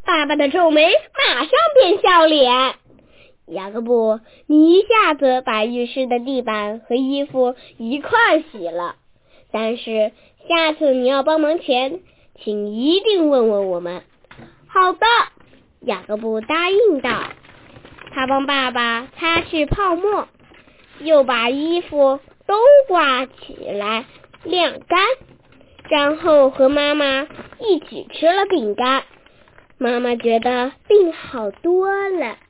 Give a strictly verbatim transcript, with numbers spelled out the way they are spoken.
爸爸的皱眉马上变笑脸。雅各布，你一下子把浴室的地板和衣服一块洗了，但是下次你要帮忙前，请一定问问我们。好的，雅各布答应道。他帮爸爸擦去泡沫，又把衣服都挂起来晾干，然后和妈妈一起吃了饼干。妈妈觉得病好多了。